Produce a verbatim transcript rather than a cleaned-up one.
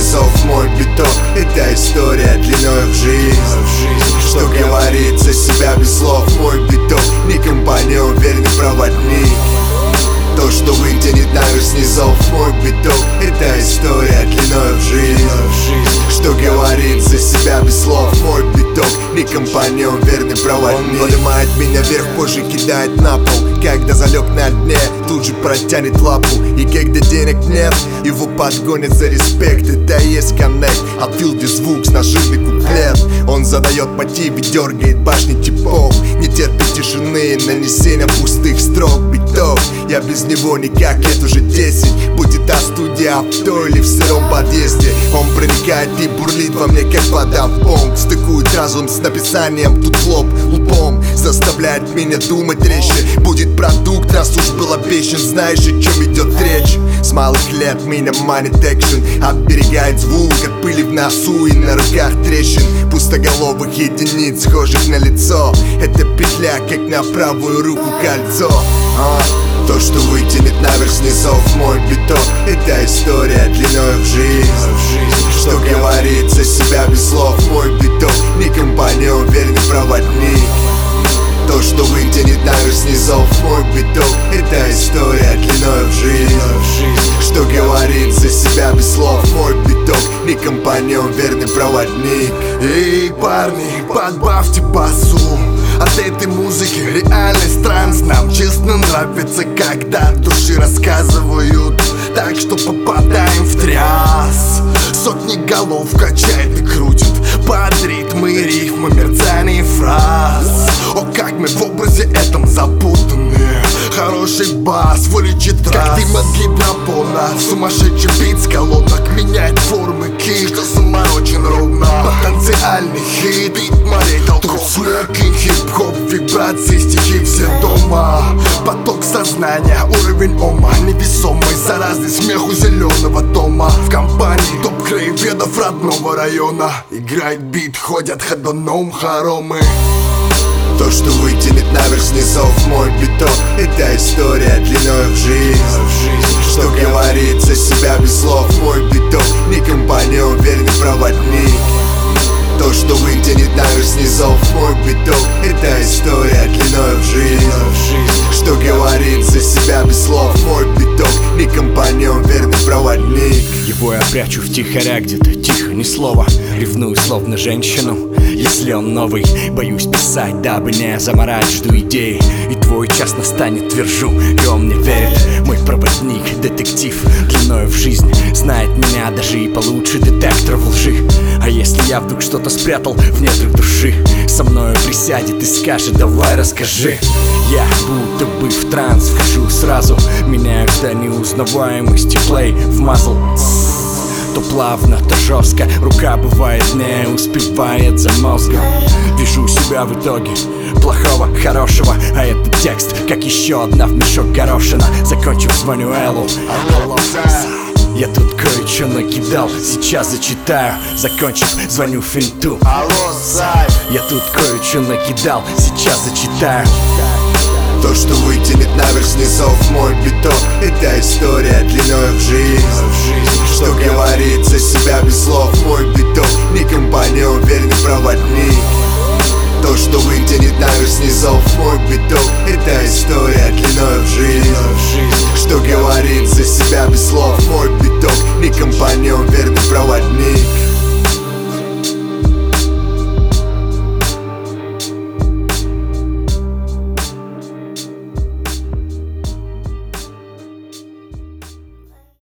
снизов мой биток. Это история длиной в жизнь. Что говорит за себя без слов мой биток. Не компаньон, верный проводник. То, что вытянет наверх снизов мой биток. Это история длиной в жизнь. Что говорит за себя без слов мой биток. Не компаньон, верный проводник. Он поднимает меня вверх, позже кидает на пол. Когда залег на дне, тут же протянет лапу. И когда денег нет, его подгонят за респект. Это и есть коннект, от филды звук с наживный куплет. Он задает мотив и дергает башни типов. Не терпит тишины, нанесения пустых строк битов. Я без него никак, лет уже десять. Будет та студия, авто или в сыром подъезде. Он проникает и бурлит во мне, как вода в понг. Стыкует разум с написанием, тут лоб лупом. Заставляет меня думать резче. Будет продукт, раз уж был обещан. Знаешь, о чем идет речь. С малых лет меня манит экшен. Оберегает звук от пыли в носу и на руках трещин. Пустоголовых единиц, схожих на лицо. Это петля, как на правую руку кольцо. а? То, что вытянет наверх снизов мой биток. Это история длиной в жизнь. Что говорит за себя без слов мой биток. Не компаньон, верный проводник. То, что вытянет наверх снизов мой биток. Это история длиной в жизнь. Что говорит за себя без слов мой биток. Не компаньон, верный проводник. Эй, парни, подбавьте басу. От этой музыки реальность транс. Нам честно нравится, когда от души рассказывают. Так что попадаем в тряс. Сотни голов качает и крутит под ритмы, рифмы, мерцание фраз. О, как мы в образе этом запутаны. Хороший бас вылечит раз. Как дым от гидропона. Сумасшедший бит с колонок меняет формы ки. Что заморочен ровно. Потенциальный хит. Бит морей толков. Смоки, хип-хоп, вибрации, стихи все дома. Поток сознания, уровень ома. Невесомый, заразный смех у зеленого дома. В компании топ-краеведов родного района. Играет бит, ходят ходуном хоромы. То, что вытянет наверх снизов мой биток. Это история длиной в жизнь. Что говорит за себя без слов мой биток. Не компаньон, верный проводник. То, что вытянет наверх снизов мой биток. Это история длиной в жизнь. Что говорит за себя без слов мой биток. Не компаньон, верный проводник. Его я прячу втихаря где-то, тихо, ни слова. Ревную словно женщину, если он новый. Боюсь писать, дабы не заморать. Жду идеи, и твой час настанет, твержу. И он мне верит, мой проводник, детектив длиною в жизнь. Знает меня даже и получше детектора в лжи. А если я вдруг что-то спрятал в недрах души, со мною присядет и скажет: давай расскажи. Я будто бы в транс вхожу сразу. Меняю до неузнаваемости, плей в мазл. То плавно, то жестко. Рука бывает не успевает за мозгом. Вижу себя в итоге плохого, хорошего. А этот текст, как еще одна в мешок горошина. Закончив, звоню Эллу. Я тут кое-что накидал, сейчас зачитаю. Закончив, звоню Финту. Я тут кое-что накидал, сейчас зачитаю. То, что вытянет наверх снизов мой биток. Это история длиной в жизнь. Что говорит за себя без слов мой биток. Не компаньон, верный проводник. То, что вытянет наверх снизов мой биток.